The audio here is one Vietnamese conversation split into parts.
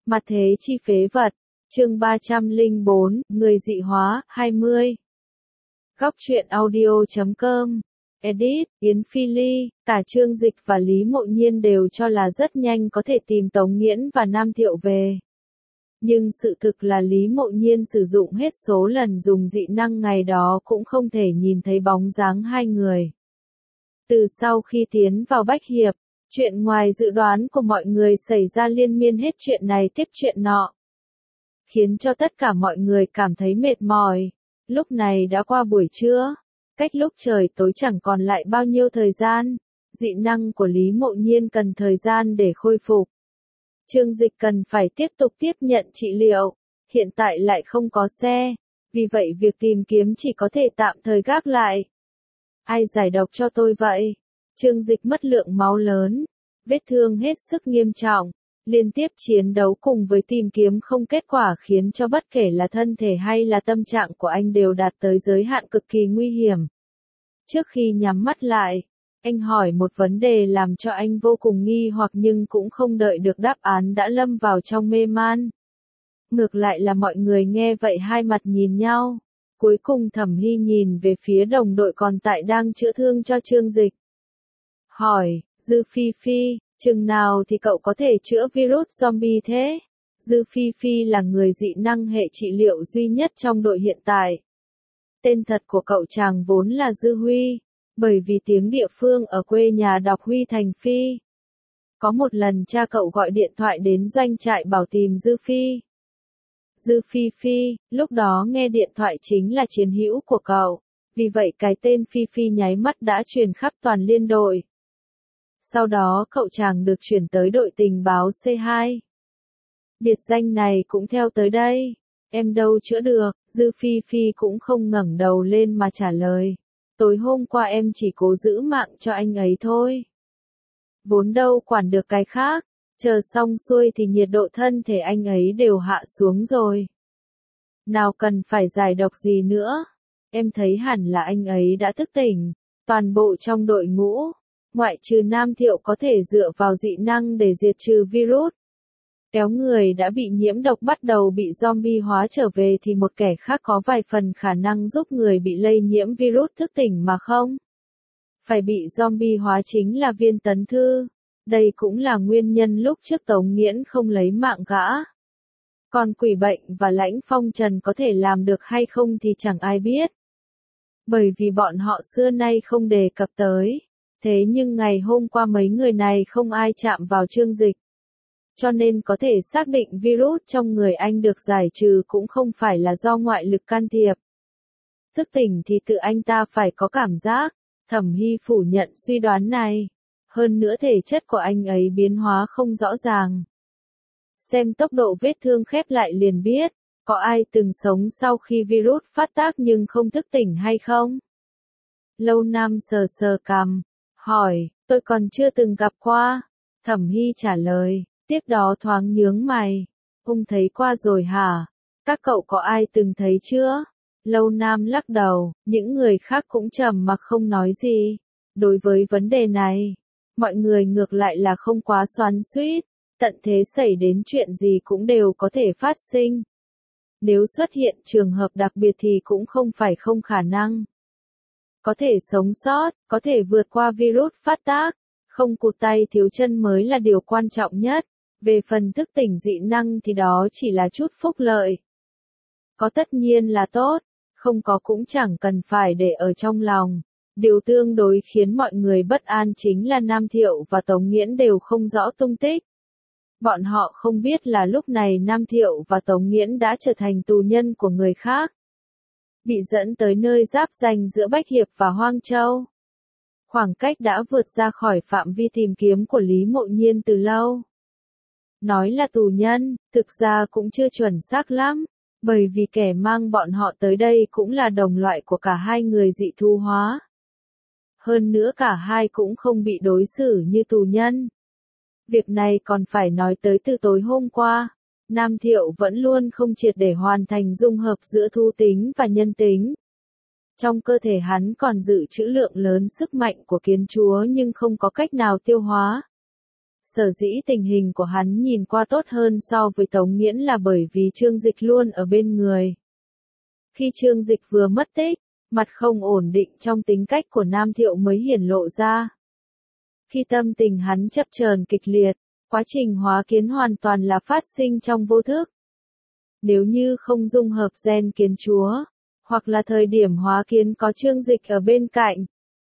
Mặt thế chi phế vật. Chương 304, người dị hóa, 20. Góc truyện audio.com. Edit, Yến Phi Ly, cả Trương Dịch và Lý Mộ Nhiên đều cho là rất nhanh có thể tìm Tống Nghiễn và Nam Thiệu về. Nhưng sự thực là Lý Mộ Nhiên sử dụng hết số lần dùng dị năng ngày đó cũng không thể nhìn thấy bóng dáng hai người. Từ sau khi tiến vào Bách Hiệp, chuyện ngoài dự đoán của mọi người xảy ra liên miên hết chuyện này tiếp chuyện nọ, khiến cho tất cả mọi người cảm thấy mệt mỏi. Lúc này đã qua buổi trưa, cách lúc trời tối chẳng còn lại bao nhiêu thời gian, dị năng của Lý Mộ Nhiên cần thời gian để khôi phục. Trương Dịch cần phải tiếp tục tiếp nhận trị liệu, hiện tại lại không có xe, vì vậy việc tìm kiếm chỉ có thể tạm thời gác lại. Ai giải độc cho tôi vậy? Trương Dịch mất lượng máu lớn, vết thương hết sức nghiêm trọng, liên tiếp chiến đấu cùng với tìm kiếm không kết quả khiến cho bất kể là thân thể hay là tâm trạng của anh đều đạt tới giới hạn cực kỳ nguy hiểm. Trước khi nhắm mắt lại, anh hỏi một vấn đề làm cho anh vô cùng nghi hoặc nhưng cũng không đợi được đáp án đã lâm vào trong mê man. Ngược lại là mọi người nghe vậy hai mặt nhìn nhau. Cuối cùng Thẩm Hy nhìn về phía đồng đội còn tại đang chữa thương cho Trương Dịch. Hỏi, Dư Phi Phi, chừng nào thì cậu có thể chữa virus zombie thế? Dư Phi Phi là người dị năng hệ trị liệu duy nhất trong đội hiện tại. Tên thật của cậu chàng vốn là Dư Huy, bởi vì tiếng địa phương ở quê nhà đọc Huy thành Phi. Có một lần cha cậu gọi điện thoại đến doanh trại bảo tìm Dư Phi. Dư Phi Phi, lúc đó nghe điện thoại chính là chiến hữu của cậu, vì vậy cái tên Phi Phi nháy mắt đã truyền khắp toàn liên đội. Sau đó cậu chàng được chuyển tới đội tình báo C2. Biệt danh này cũng theo tới đây. Em đâu chữa được, Dư Phi Phi cũng không ngẩng đầu lên mà trả lời. Tối hôm qua em chỉ cố giữ mạng cho anh ấy thôi. Vốn đâu quản được cái khác, chờ xong xuôi thì nhiệt độ thân thể anh ấy đều hạ xuống rồi. Nào cần phải giải độc gì nữa, em thấy hẳn là anh ấy đã thức tỉnh, toàn bộ trong đội ngũ. Ngoại trừ Nam Thiệu có thể dựa vào dị năng để diệt trừ virus. Kéo người đã bị nhiễm độc bắt đầu bị zombie hóa trở về thì một kẻ khác có vài phần khả năng giúp người bị lây nhiễm virus thức tỉnh mà không. Phải bị zombie hóa chính là Viên Tấn Thư. Đây cũng là nguyên nhân lúc trước Tống Nghiễn không lấy mạng gã. Còn Quỷ Bệnh và Lãnh Phong Trần có thể làm được hay không thì chẳng ai biết. Bởi vì bọn họ xưa nay không đề cập tới. Thế nhưng ngày hôm qua mấy người này không ai chạm vào Trương Dịch. Cho nên có thể xác định virus trong người anh được giải trừ cũng không phải là do ngoại lực can thiệp. Thức tỉnh thì tự anh ta phải có cảm giác. Thẩm Hy phủ nhận suy đoán này. Hơn nữa thể chất của anh ấy biến hóa không rõ ràng. Xem tốc độ vết thương khép lại liền biết, có ai từng sống sau khi virus phát tác nhưng không thức tỉnh hay không? Lâu Nam sờ sờ cằm, hỏi, tôi còn chưa từng gặp qua. Thẩm Hy trả lời, tiếp đó thoáng nhướng mày. Ông thấy qua rồi hả? Các cậu có ai từng thấy chưa? Lâu Nam lắc đầu, những người khác cũng trầm mặc không nói gì. Đối với vấn đề này, mọi người ngược lại là không quá xoắn xuýt, tận thế xảy đến chuyện gì cũng đều có thể phát sinh. Nếu xuất hiện trường hợp đặc biệt thì cũng không phải không khả năng. Có thể sống sót, có thể vượt qua virus phát tác, không cụt tay thiếu chân mới là điều quan trọng nhất. Về phần thức tỉnh dị năng thì đó chỉ là chút phúc lợi. Có tất nhiên là tốt, không có cũng chẳng cần phải để ở trong lòng. Điều tương đối khiến mọi người bất an chính là Nam Thiệu và Tống Nghiễn đều không rõ tung tích. Bọn họ không biết là lúc này Nam Thiệu và Tống Nghiễn đã trở thành tù nhân của người khác. Bị dẫn tới nơi giáp ranh giữa Bách Hiệp và Hoang Châu. Khoảng cách đã vượt ra khỏi phạm vi tìm kiếm của Lý Mộ Nhiên từ lâu. Nói là tù nhân, thực ra cũng chưa chuẩn xác lắm, bởi vì kẻ mang bọn họ tới đây cũng là đồng loại của cả hai người dị thu hóa. Hơn nữa cả hai cũng không bị đối xử như tù nhân. Việc này còn phải nói tới từ tối hôm qua. Nam Thiệu vẫn luôn không triệt để hoàn thành dung hợp giữa thú tính và nhân tính. Trong cơ thể hắn còn dự trữ lượng lớn sức mạnh của kiến chúa nhưng không có cách nào tiêu hóa. Sở dĩ tình hình của hắn nhìn qua tốt hơn so với Tống Nghiễn là bởi vì Trương Dịch luôn ở bên người. Khi Trương Dịch vừa mất tích, mặt không ổn định trong tính cách của Nam Thiệu mới hiển lộ ra. Khi tâm tình hắn chập chờn kịch liệt, quá trình hóa kiến hoàn toàn là phát sinh trong vô thức. Nếu như không dung hợp gen kiến chúa, hoặc là thời điểm hóa kiến có Trương Dịch ở bên cạnh,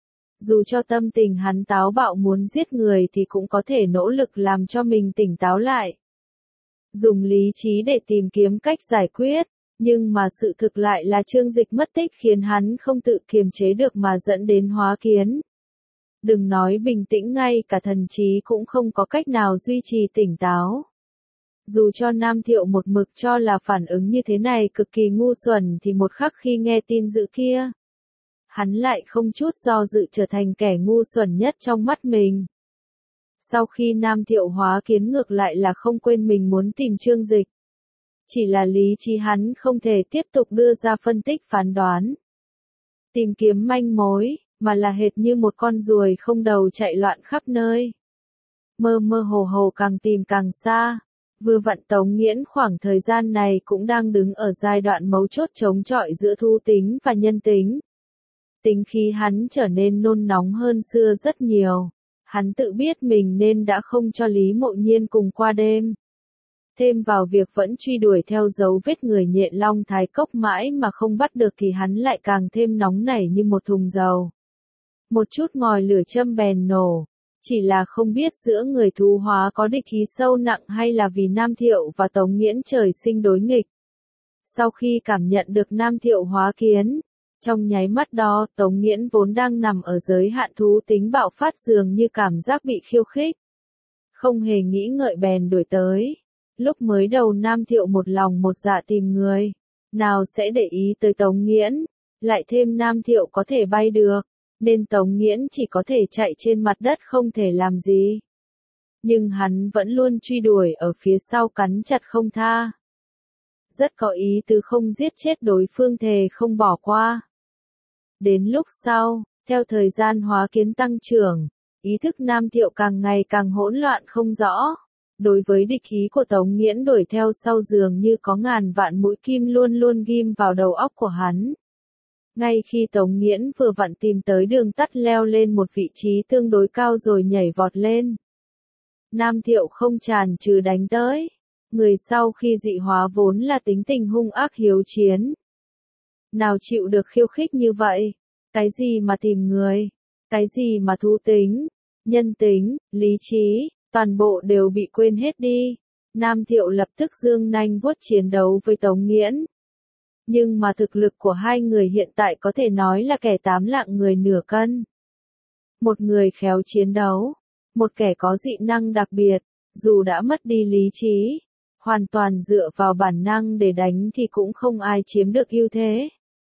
dù cho tâm tình hắn táo bạo muốn giết người thì cũng có thể nỗ lực làm cho mình tỉnh táo lại. Dùng lý trí để tìm kiếm cách giải quyết, nhưng mà sự thực lại là Trương Dịch mất tích khiến hắn không tự kiềm chế được mà dẫn đến hóa kiến. Đừng nói bình tĩnh, ngay cả thần trí cũng không có cách nào duy trì tỉnh táo. Dù cho Nam Thiệu một mực cho là phản ứng như thế này cực kỳ ngu xuẩn thì một khắc khi nghe tin dữ kia, hắn lại không chút do dự trở thành kẻ ngu xuẩn nhất trong mắt mình. Sau khi Nam Thiệu hóa kiến ngược lại là không quên mình muốn tìm Trương Dịch. Chỉ là lý trí hắn không thể tiếp tục đưa ra phân tích phán đoán, tìm kiếm manh mối, mà là hệt như một con ruồi không đầu chạy loạn khắp nơi. Mơ mơ hồ hồ càng tìm càng xa. Vừa vặn Tống Nghiễn khoảng thời gian này cũng đang đứng ở giai đoạn mấu chốt chống chọi giữa thú tính và nhân tính. Tính khí hắn trở nên nôn nóng hơn xưa rất nhiều. Hắn tự biết mình nên đã không cho Lý Mộ Nhiên cùng qua đêm. Thêm vào việc vẫn truy đuổi theo dấu vết người nhện Long Thái Cốc mãi mà không bắt được thì hắn lại càng thêm nóng nảy như một thùng dầu. Một chút ngòi lửa châm bèn nổ. Chỉ là không biết giữa người thú hóa có địch ý sâu nặng hay là vì Nam Thiệu và Tống Nghiễn trời sinh đối nghịch. Sau khi cảm nhận được Nam Thiệu hóa kiến, trong nháy mắt đó Tống Nghiễn vốn đang nằm ở giới hạn thú tính bạo phát dường như cảm giác bị khiêu khích. Không hề nghĩ ngợi bèn đuổi tới. Lúc mới đầu Nam Thiệu một lòng một dạ tìm người, nào sẽ để ý tới Tống Nghiễn, lại thêm Nam Thiệu có thể bay được, nên Tống Nghiễn chỉ có thể chạy trên mặt đất không thể làm gì. Nhưng hắn vẫn luôn truy đuổi ở phía sau cắn chặt không tha. Rất có ý tứ không giết chết đối phương, thề không bỏ qua. Đến lúc sau, theo thời gian hóa kiến tăng trưởng, ý thức Nam Thiệu càng ngày càng hỗn loạn không rõ. Đối với địch ý của Tống Nghiễn đuổi theo sau dường như có ngàn vạn mũi kim luôn luôn ghim vào đầu óc của hắn. Ngay khi Tống Nghiễn vừa vặn tìm tới đường tắt leo lên một vị trí tương đối cao rồi nhảy vọt lên, Nam Thiệu không chần chừ đánh tới. Người sau khi dị hóa vốn là tính tình hung ác hiếu chiến. Nào chịu được khiêu khích như vậy? Cái gì mà tìm người? Cái gì mà thú tính? Nhân tính, lý trí, toàn bộ đều bị quên hết đi. Nam Thiệu lập tức giương nanh vuốt chiến đấu với Tống Nghiễn. Nhưng mà thực lực của hai người hiện tại có thể nói là kẻ tám lạng người nửa cân. Một người khéo chiến đấu, một kẻ có dị năng đặc biệt, dù đã mất đi lý trí, hoàn toàn dựa vào bản năng để đánh thì cũng không ai chiếm được ưu thế.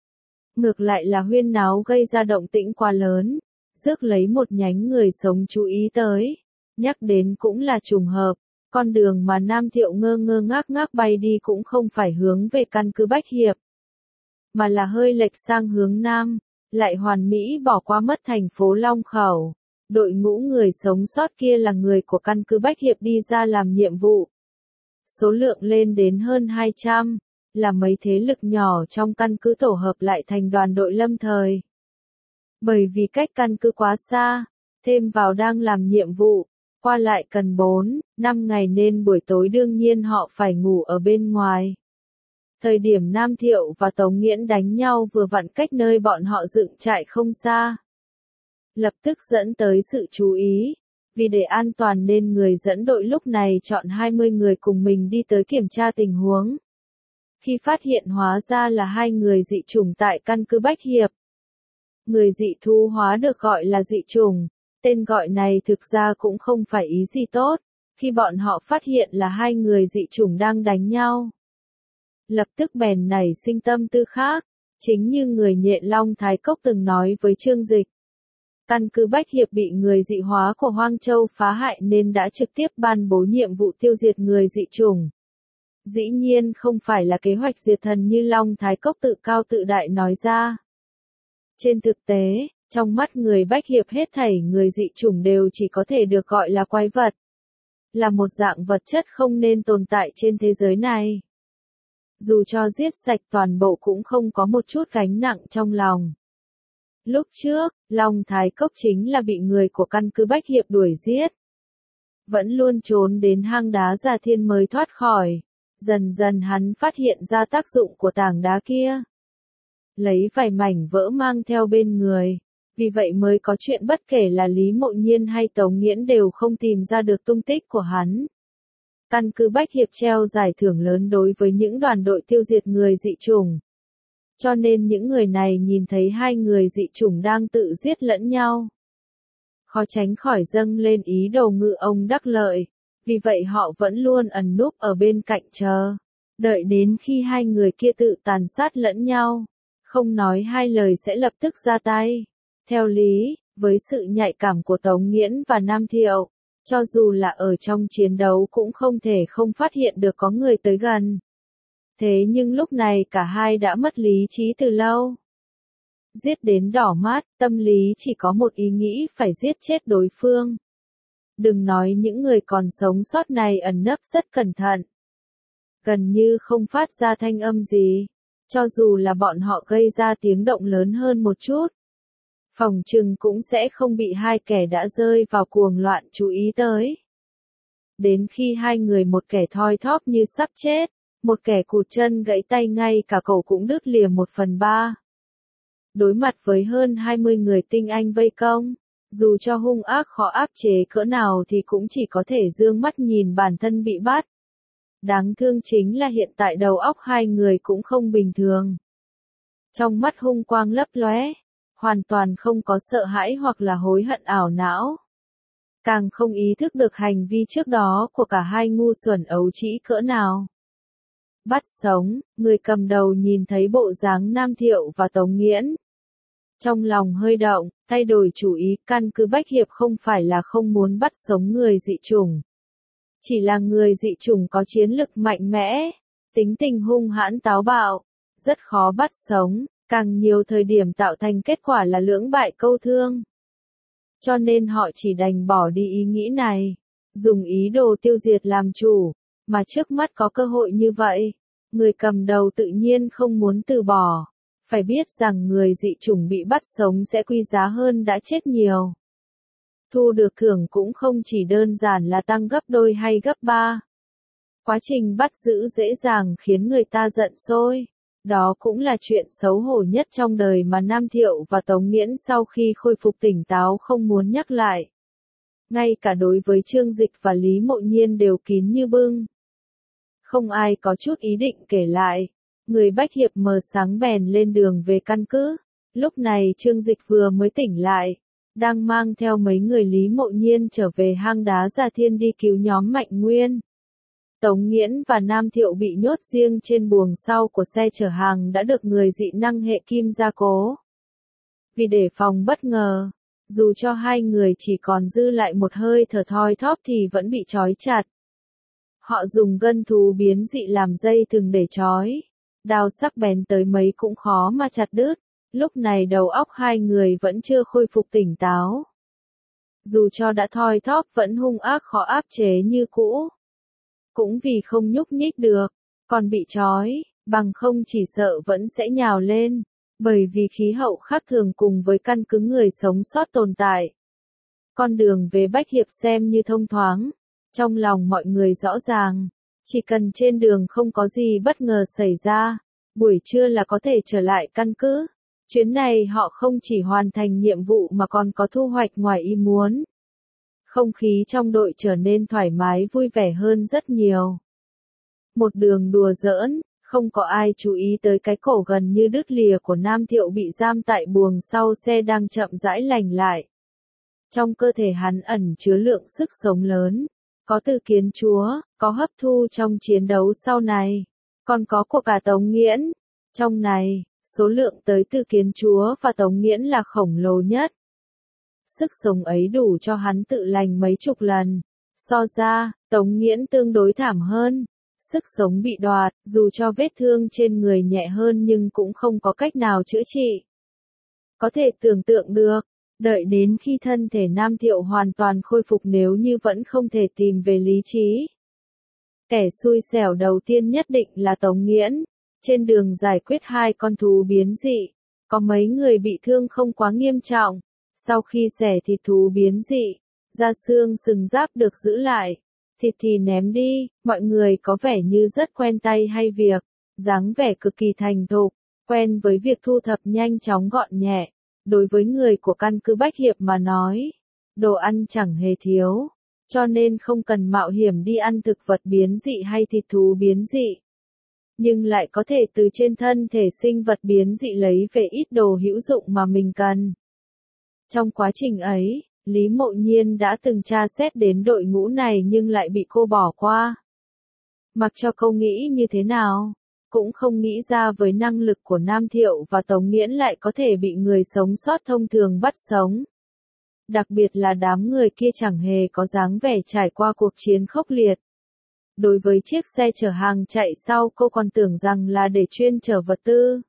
Ngược lại là huyên náo gây ra động tĩnh quá lớn, rước lấy một nhánh người sống chú ý tới. Nhắc đến cũng là trùng hợp, con đường mà Nam Thiệu ngơ ngơ ngác ngác bay đi cũng không phải hướng về căn cứ Bách Hiệp, mà là hơi lệch sang hướng Nam, lại hoàn mỹ bỏ qua mất thành phố Long Khẩu. Đội ngũ người sống sót kia là người của căn cứ Bách Hiệp đi ra làm nhiệm vụ. Số lượng lên đến hơn 200, là mấy thế lực nhỏ trong căn cứ tổ hợp lại thành đoàn đội lâm thời. Bởi vì cách căn cứ quá xa, thêm vào đang làm nhiệm vụ, qua lại cần 4-5 ngày nên buổi tối đương nhiên họ phải ngủ ở bên ngoài. Thời điểm Nam Thiệu và Tống Nghiễn đánh nhau vừa vặn cách nơi bọn họ dựng trại không xa. Lập tức dẫn tới sự chú ý. Vì để an toàn nên người dẫn đội lúc này chọn 20 người cùng mình đi tới kiểm tra tình huống. Khi phát hiện hóa ra là hai người dị chủng tại căn cứ Bách Hiệp. Người dị thú hóa được gọi là dị chủng. Tên gọi này thực ra cũng không phải ý gì tốt. Khi bọn họ phát hiện là hai người dị chủng đang đánh nhau, lập tức bèn nảy sinh tâm tư khác. Chính như người nhện Long Thái Cốc từng nói với Trương Dịch. Căn cứ Bách Hiệp bị người dị hóa của Hoang Châu phá hại nên đã trực tiếp ban bố nhiệm vụ tiêu diệt người dị chủng. Dĩ nhiên không phải là kế hoạch diệt thần như Long Thái Cốc tự cao tự đại nói ra. Trên thực tế, trong mắt người Bách Hiệp hết thảy người dị chủng đều chỉ có thể được gọi là quái vật. là một dạng vật chất không nên tồn tại trên thế giới này. Dù cho giết sạch toàn bộ cũng không có một chút gánh nặng trong lòng. Lúc trước, Long Thái Cốc chính là bị người của căn cứ Bách Hiệp đuổi giết. Vẫn luôn trốn đến hang đá Gia Thiên mới thoát khỏi. Dần dần hắn phát hiện ra tác dụng của tảng đá kia. Lấy vài mảnh vỡ mang theo bên người. Vì vậy mới có chuyện bất kể là Lý Mộ Nhiên hay Tống Nghiễn đều không tìm ra được tung tích của hắn. Căn cứ Bách Hiệp treo giải thưởng lớn đối với những đoàn đội tiêu diệt người dị chủng. Cho nên những người này nhìn thấy hai người dị chủng đang tự giết lẫn nhau. Khó tránh khỏi dâng lên ý đồ ngư ông đắc lợi. Vì vậy họ vẫn luôn ẩn núp ở bên cạnh chờ. Đợi đến khi hai người kia tự tàn sát lẫn nhau. Không nói hai lời sẽ lập tức ra tay. Theo lý, với sự nhạy cảm của Tống Nghiễn và Nam Thiệu, cho dù là ở trong chiến đấu cũng không thể không phát hiện được có người tới gần. Thế nhưng lúc này cả hai đã mất lý trí từ lâu. Giết đến đỏ mắt, tâm lý chỉ có một ý nghĩ phải giết chết đối phương. Đừng nói những người còn sống sót này ẩn nấp rất cẩn thận. Gần như không phát ra thanh âm gì. Cho dù là bọn họ gây ra tiếng động lớn hơn một chút. Phòng trừng cũng sẽ không bị hai kẻ đã rơi vào cuồng loạn chú ý tới. Đến khi hai người một kẻ thoi thóp như sắp chết, một kẻ cụt chân gãy tay ngay cả cổ cũng đứt lìa 1/3. Đối mặt với hơn 20 người tinh anh vây công, dù cho hung ác khó áp chế cỡ nào thì cũng chỉ có thể dương mắt nhìn bản thân bị bắt. Đáng thương chính là hiện tại đầu óc hai người cũng không bình thường. Trong mắt hung quang lấp lóe, hoàn toàn không có sợ hãi hoặc là hối hận ảo não. Càng không ý thức được hành vi trước đó của cả hai ngu xuẩn ấu trĩ cỡ nào. Bắt sống, người cầm đầu nhìn thấy bộ dáng Nam Thiệu và Tống Nghiễn. Trong lòng hơi động, thay đổi chủ ý, căn cứ Bách Hiệp không phải là không muốn bắt sống người dị chủng. Chỉ là người dị chủng có chiến lực mạnh mẽ, tính tình hung hãn táo bạo, rất khó bắt sống, càng nhiều thời điểm tạo thành kết quả là lưỡng bại câu thương. Cho nên họ chỉ đành bỏ đi ý nghĩ này, dùng ý đồ tiêu diệt làm chủ, mà trước mắt có cơ hội như vậy, người cầm đầu tự nhiên không muốn từ bỏ. Phải biết rằng người dị chủng bị bắt sống sẽ quý giá hơn đã chết nhiều. Thu được thưởng cũng không chỉ đơn giản là tăng gấp đôi hay gấp 3. Quá trình bắt giữ dễ dàng khiến người ta giận sôi. Đó cũng là chuyện xấu hổ nhất trong đời mà Nam Thiệu và Tống Nghiễn sau khi khôi phục tỉnh táo không muốn nhắc lại. Ngay cả đối với Trương Dịch và Lý Mộ Nhiên đều kín như bưng. Không ai có chút ý định kể lại. Người Bách Hiệp mờ sáng bèn lên đường về căn cứ. Lúc này Trương Dịch vừa mới tỉnh lại. Đang mang theo mấy người Lý Mộ Nhiên trở về hang đá Gia Thiên đi cứu nhóm Mạnh Nguyên. Tống Nghiễn và Nam Thiệu bị nhốt riêng trên buồng sau của xe chở hàng đã được người dị năng hệ kim gia cố. Vì đề phòng bất ngờ, dù cho hai người chỉ còn dư lại một hơi thở thoi thóp thì vẫn bị trói chặt. Họ dùng gân thú biến dị làm dây thừng để trói. Đao sắc bén tới mấy cũng khó mà chặt đứt. Lúc này đầu óc hai người vẫn chưa khôi phục tỉnh táo. Dù cho đã thoi thóp vẫn hung ác khó áp chế như cũ. Cũng vì không nhúc nhích được, còn bị trói, bằng không chỉ sợ vẫn sẽ nhào lên. Bởi vì khí hậu khác thường cùng với căn cứ người sống sót tồn tại. Con đường về Bách Hiệp xem như thông thoáng. Trong lòng mọi người rõ ràng. Chỉ cần trên đường không có gì bất ngờ xảy ra, buổi trưa là có thể trở lại căn cứ. Chuyến này họ không chỉ hoàn thành nhiệm vụ mà còn có thu hoạch ngoài ý muốn. Không khí trong đội trở nên thoải mái vui vẻ hơn rất nhiều. Một đường đùa giỡn, không có ai chú ý tới cái cổ gần như đứt lìa của Nam Thiệu bị giam tại buồng sau xe đang chậm rãi lành lại. Trong cơ thể hắn ẩn chứa lượng sức sống lớn. Có từ kiến chúa, có hấp thu trong chiến đấu sau này, còn có của cả Tống Nghiễn. Trong này, số lượng tới từ kiến chúa và Tống Nghiễn là khổng lồ nhất. Sức sống ấy đủ cho hắn tự lành mấy chục lần. So ra, Tống Nghiễn tương đối thảm hơn. Sức sống bị đoạt, dù cho vết thương trên người nhẹ hơn nhưng cũng không có cách nào chữa trị. Có thể tưởng tượng được, Đợi đến khi thân thể Nam Thiệu hoàn toàn khôi phục nếu như vẫn không thể tìm về lý trí. Kẻ xui xẻo đầu tiên nhất định là Tống Nghiễn. Trên đường giải quyết hai con thú biến dị, có mấy người bị thương không quá nghiêm trọng. Sau khi xẻ thịt thú biến dị, da xương sừng giáp được giữ lại, thịt thì ném đi, mọi người có vẻ như rất quen tay hay việc, dáng vẻ cực kỳ thành thục, quen với việc thu thập nhanh chóng gọn nhẹ. Đối với người của căn cứ Bách Hiệp mà nói, đồ ăn chẳng hề thiếu, cho nên không cần mạo hiểm đi ăn thực vật biến dị hay thịt thú biến dị. Nhưng lại có thể từ trên thân thể sinh vật biến dị lấy về ít đồ hữu dụng mà mình cần. Trong quá trình ấy, Lý Mộ Nhiên đã từng tra xét đến đội ngũ này nhưng lại bị cô bỏ qua. Mặc cho cô nghĩ như thế nào, cũng không nghĩ ra với năng lực của Nam Thiệu và Tống Nghiễn lại có thể bị người sống sót thông thường bắt sống. Đặc biệt là đám người kia chẳng hề có dáng vẻ trải qua cuộc chiến khốc liệt. Đối với chiếc xe chở hàng chạy sau cô còn tưởng rằng là để chuyên chở vật tư.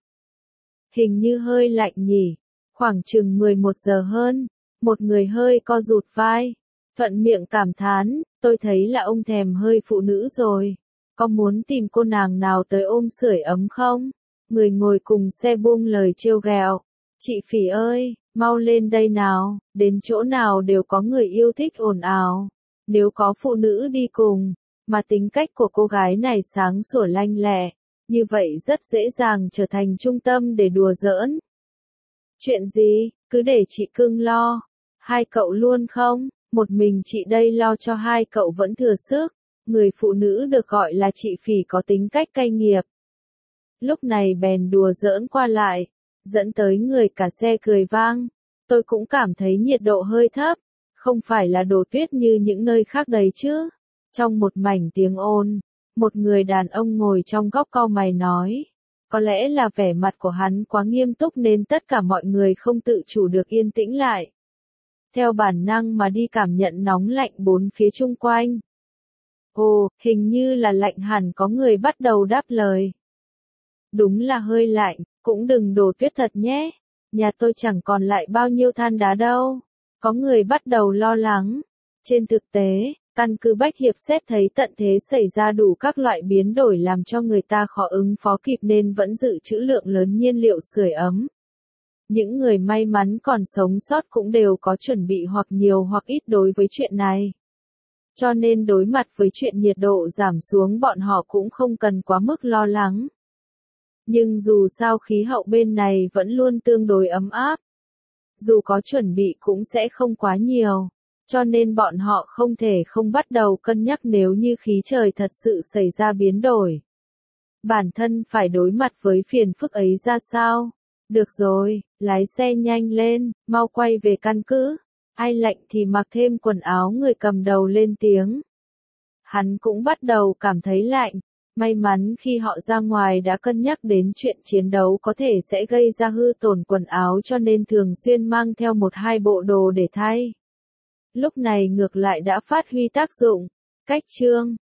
Hình như hơi lạnh nhỉ, khoảng chừng 11 giờ hơn, một người hơi co rụt vai, thuận miệng cảm thán, tôi thấy là ông thèm hơi phụ nữ rồi. Có muốn tìm cô nàng nào tới ôm sưởi ấm không? Người ngồi cùng xe buông lời trêu ghẹo. Chị Phỉ ơi, mau lên đây nào, đến chỗ nào đều có người yêu thích ồn ào. Nếu có phụ nữ đi cùng, mà tính cách của cô gái này sáng sủa lanh lẹ, như vậy rất dễ dàng trở thành trung tâm để đùa giỡn. Chuyện gì, cứ để chị cưng lo. Hai cậu luôn không? Một mình chị đây lo cho hai cậu vẫn thừa sức. Người phụ nữ được gọi là chị Phỉ có tính cách cay nghiệt. Lúc này bèn đùa giỡn qua lại, dẫn tới người cả xe cười vang. Tôi cũng cảm thấy nhiệt độ hơi thấp, không phải là đổ tuyết như những nơi khác đấy chứ. Trong một mảnh tiếng ồn, một người đàn ông ngồi trong góc cau mày nói. Có lẽ là vẻ mặt của hắn quá nghiêm túc nên tất cả mọi người không tự chủ được yên tĩnh lại. Theo bản năng mà đi cảm nhận nóng lạnh bốn phía chung quanh. Ồ, hình như là lạnh hẳn, có người bắt đầu đáp lời. Đúng là hơi lạnh, cũng đừng đổ tuyết thật nhé. Nhà tôi chẳng còn lại bao nhiêu than đá đâu. Có người bắt đầu lo lắng. Trên thực tế, căn cứ Bách Hiệp xét thấy tận thế xảy ra đủ các loại biến đổi làm cho người ta khó ứng phó kịp nên vẫn dự trữ lượng lớn nhiên liệu sưởi ấm. Những người may mắn còn sống sót cũng đều có chuẩn bị hoặc nhiều hoặc ít đối với chuyện này. Cho nên đối mặt với chuyện nhiệt độ giảm xuống bọn họ cũng không cần quá mức lo lắng. Nhưng dù sao khí hậu bên này vẫn luôn tương đối ấm áp. Dù có chuẩn bị cũng sẽ không quá nhiều. Cho nên bọn họ không thể không bắt đầu cân nhắc nếu như khí trời thật sự xảy ra biến đổi. Bản thân phải đối mặt với phiền phức ấy ra sao? Được rồi, lái xe nhanh lên, mau quay về căn cứ. Ai lạnh thì mặc thêm quần áo, người cầm đầu lên tiếng. Hắn cũng bắt đầu cảm thấy lạnh. May mắn khi họ ra ngoài đã cân nhắc đến chuyện chiến đấu có thể sẽ gây ra hư tổn quần áo cho nên thường xuyên mang theo một hai bộ đồ để thay. Lúc này ngược lại đã phát huy tác dụng. Cách chương